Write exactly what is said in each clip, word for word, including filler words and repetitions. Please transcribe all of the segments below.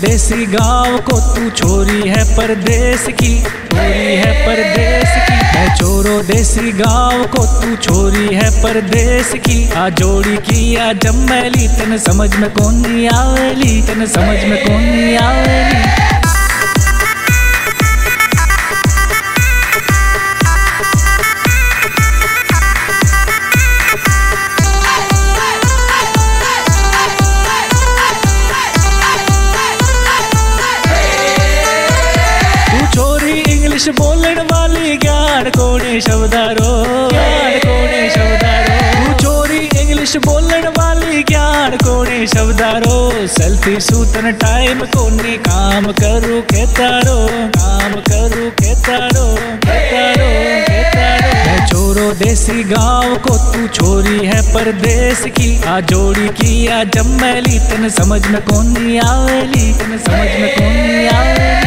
देसी गाँव को, तू छोरी है परदेस की, छोरी है परदेस की। मैं चोरो देसी गाँव को, तू छोरी है परदेस की। आ जोड़ी की आ जम्मैली, तन समझ में कोनी आवेली, तन समझ में कोनी आवेली। इंग्लिश बोलने वाली ज्ञान कोने शब्दारो, ज्ञान कोने शब्दारो। तू चोरी इंग्लिश बोलने वाली ज्ञान कोने शब्दारो। सेल्फी सूतन टाइम कोने, काम करू के तारो, काम करू के तारो, के तारो, के तारो। मैं चोरो देसी गाँव को, तू छोरी है परदेस की। आ जोड़ी की आ जम्मैली, तन समझ में कोनी आवेली, तन समझ में कोनी आवेली।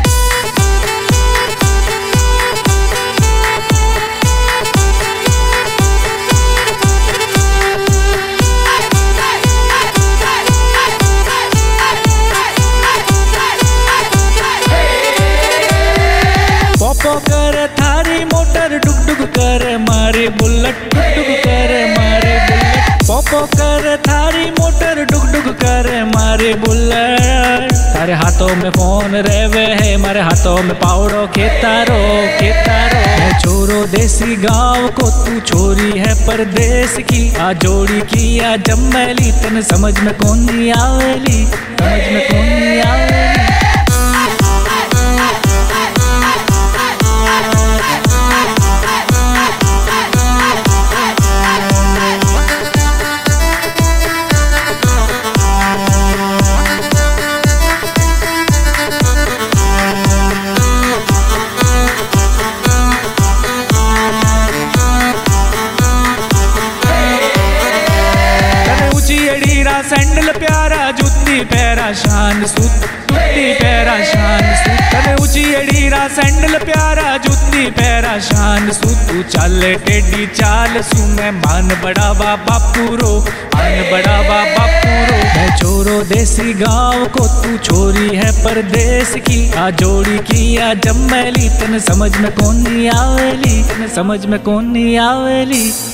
कर थारी मोटर डुग डुग कर मारे बुलेट, डुग डुग कर मारे बुलेट। पोपो कर थारी मोटर डुग डुग कर मारे बुलेट। तारे हाथों में फोन रेवे है, मारे हाथों में पाउडो खेतारो, खेतारो। मैं चोरो देसी गाँव को, तू छोरी है परदेस की। आ जोड़ी की आ जम्मैली, तन समझ में कोनी आवेली, समझ में कोनी आवेली। सैंडल प्यारा जुत्ती पैरा शान सूत, जुत्ती पैरा शान सूत। तने ऊंची एड़ीरा सैंडल प्यारा जुत्ती पैरा शान सूत। तू चाले टेढ़ी चाल सू, मैं मान बढ़ावा बापूरो, मान बढ़ावा बापूरो। मैं चोरो देसी गाँव को, तू छोरी है परदेस की। आ जोड़ी की आ जम्मैली, तन समझ में कोनी आवेली, तन समझ में कोनी आवेली।